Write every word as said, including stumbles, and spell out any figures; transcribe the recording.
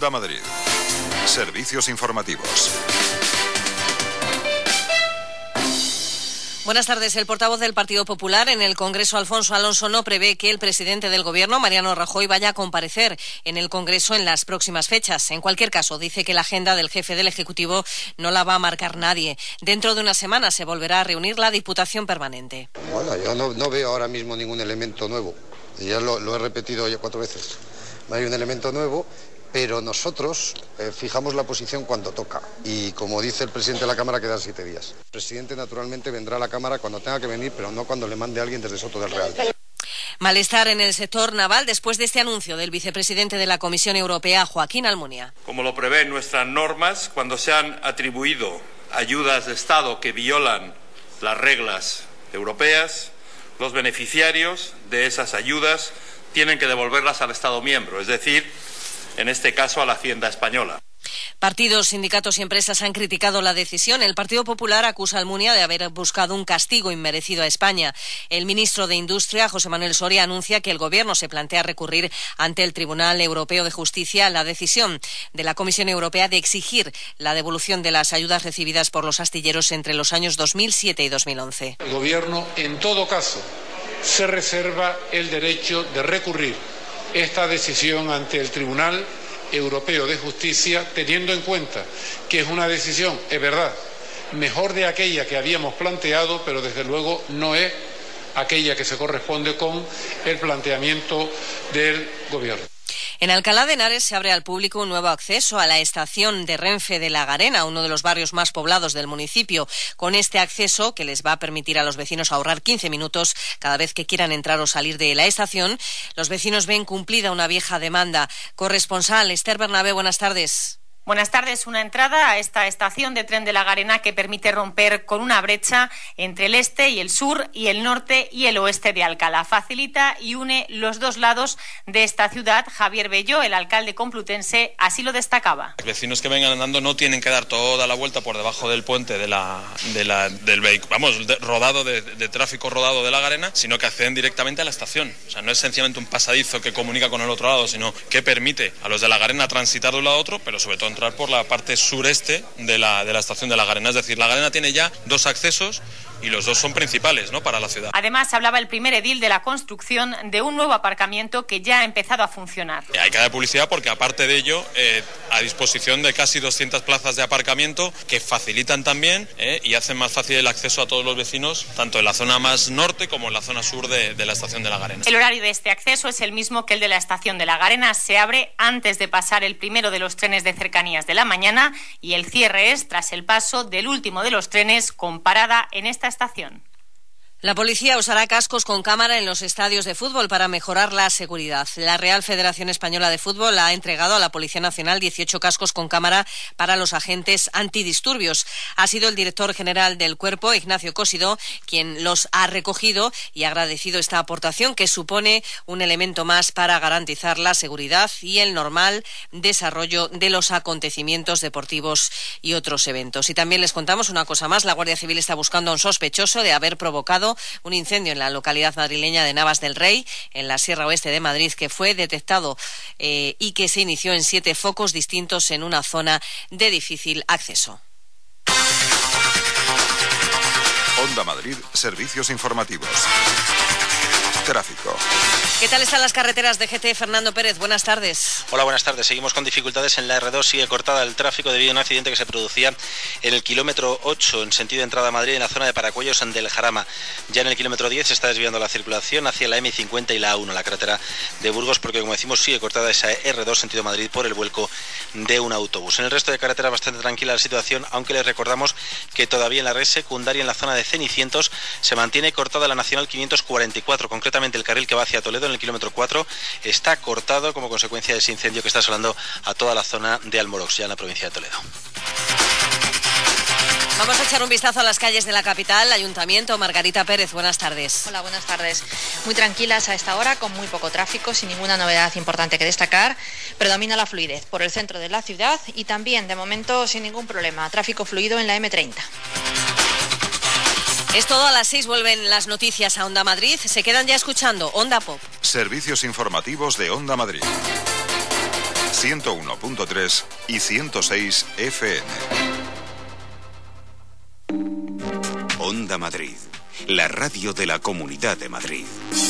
Onda Madrid. Servicios informativos. Buenas tardes. El portavoz del Partido Popular en el Congreso, Alfonso Alonso, no prevé que el presidente del Gobierno, Mariano Rajoy, vaya a comparecer en el Congreso en las próximas fechas. En cualquier caso, dice que la agenda del jefe del Ejecutivo no la va a marcar nadie. Dentro de una semana se volverá a reunir la Diputación Permanente. Bueno, yo no, no veo ahora mismo ningún elemento nuevo. Ya lo, lo he repetido ya cuatro veces. No hay un elemento nuevo, pero nosotros eh, fijamos la posición cuando toca. Y como dice el presidente de la Cámara, quedan siete días. El presidente naturalmente vendrá a la Cámara cuando tenga que venir, pero no cuando le mande a alguien desde Soto del Real. Malestar en el sector naval después de este anuncio del vicepresidente de la Comisión Europea, Joaquín Almunia. Como lo prevén nuestras normas, cuando se han atribuido ayudas de Estado que violan las reglas europeas, los beneficiarios de esas ayudas tienen que devolverlas al Estado miembro, es decir, en este caso a la Hacienda española. Partidos, sindicatos y empresas han criticado la decisión. El Partido Popular acusa a Almunia de haber buscado un castigo inmerecido a España. El ministro de Industria, José Manuel Soria, anuncia que el Gobierno se plantea recurrir ante el Tribunal Europeo de Justicia la decisión de la Comisión Europea de exigir la devolución de las ayudas recibidas por los astilleros entre los años dos mil siete y dos mil once. El Gobierno, en todo caso, se reserva el derecho de recurrir esta decisión ante el Tribunal Europeo de Justicia, teniendo en cuenta que es una decisión, es verdad, mejor de aquella que habíamos planteado, pero desde luego no es aquella que se corresponde con el planteamiento del Gobierno. En Alcalá de Henares se abre al público un nuevo acceso a la estación de Renfe de La Garena, uno de los barrios más poblados del municipio. Con este acceso, que les va a permitir a los vecinos ahorrar quince minutos cada vez que quieran entrar o salir de la estación, los vecinos ven cumplida una vieja demanda. Corresponsal Esther Bernabé, buenas tardes. Buenas tardes. Una entrada a esta estación de tren de La Garena que permite romper con una brecha entre el este y el sur y el norte y el oeste de Alcalá. Facilita y une los dos lados de esta ciudad. Javier Belló, el alcalde complutense, así lo destacaba. Los vecinos que vengan andando no tienen que dar toda la vuelta por debajo del puente de la, de la, del vehículo, vamos, de, rodado de, de tráfico rodado de La Garena, sino que acceden directamente a la estación. O sea, no es sencillamente un pasadizo que comunica con el otro lado, sino que permite a los de La Garena transitar de un lado a otro, pero sobre todo entrar por la parte sureste de la, de la estación de La Garena. Es decir, La Garena tiene ya dos accesos y los dos son principales, ¿no?, para la ciudad. Además, hablaba el primer edil de la construcción de un nuevo aparcamiento que ya ha empezado a funcionar. Hay que dar publicidad porque, aparte de ello, eh, a disposición de casi doscientas plazas de aparcamiento que facilitan también eh, y hacen más fácil el acceso a todos los vecinos, tanto en la zona más norte como en la zona sur de, de la estación de La Garena. El horario de este acceso es el mismo que el de la estación de La Garena. Se abre antes de pasar el primero de los trenes de cercanías de la mañana y el cierre es tras el paso del último de los trenes con parada en esta estación. La policía usará cascos con cámara en los estadios de fútbol para mejorar la seguridad. La Real Federación Española de Fútbol ha entregado a la Policía Nacional dieciocho cascos con cámara para los agentes antidisturbios. Ha sido el director general del cuerpo, Ignacio Cosido, quien los ha recogido y ha agradecido esta aportación que supone un elemento más para garantizar la seguridad y el normal desarrollo de los acontecimientos deportivos y otros eventos. Y también les contamos una cosa más. La Guardia Civil está buscando a un sospechoso de haber provocado un incendio en la localidad madrileña de Navas del Rey, en la Sierra Oeste de Madrid, que fue detectado eh, y que se inició en siete focos distintos en una zona de difícil acceso. Onda Madrid, servicios informativos. Tráfico. ¿Qué tal están las carreteras de G T? Fernando Pérez, buenas tardes. Hola, buenas tardes. Seguimos con dificultades en la erre dos. Sigue cortada el tráfico debido a un accidente que se producía en el kilómetro ocho en sentido de entrada a Madrid, en la zona de Paracuellos del Jarama. Ya en el kilómetro diez se está desviando la circulación hacia la eme cincuenta y la A uno, la carretera de Burgos, porque, como decimos, sigue cortada esa erre dos sentido Madrid por el vuelco de un autobús. En el resto de carreteras bastante tranquila la situación, aunque les recordamos que todavía en la red secundaria, en la zona de Cenicientos, se mantiene cortada la Nacional quinientos cuarenta y cuatro, concretamente el carril que va hacia Toledo en el kilómetro cuatro está cortado como consecuencia de ese incendio que está asolando a toda la zona de Almorox, ya en la provincia de Toledo. Vamos a echar un vistazo a las calles de la capital. Ayuntamiento, Margarita Pérez, buenas tardes. Hola, buenas tardes. Muy tranquilas a esta hora, con muy poco tráfico, sin ninguna novedad importante que destacar. Predomina la fluidez por el centro de la ciudad y también, de momento, sin ningún problema, tráfico fluido en la eme treinta. Es todo. A las seis vuelven las noticias a Onda Madrid. Se quedan ya escuchando Onda Pop. Servicios informativos de Onda Madrid. ciento uno punto tres y ciento seis F M. Onda Madrid, la radio de la Comunidad de Madrid.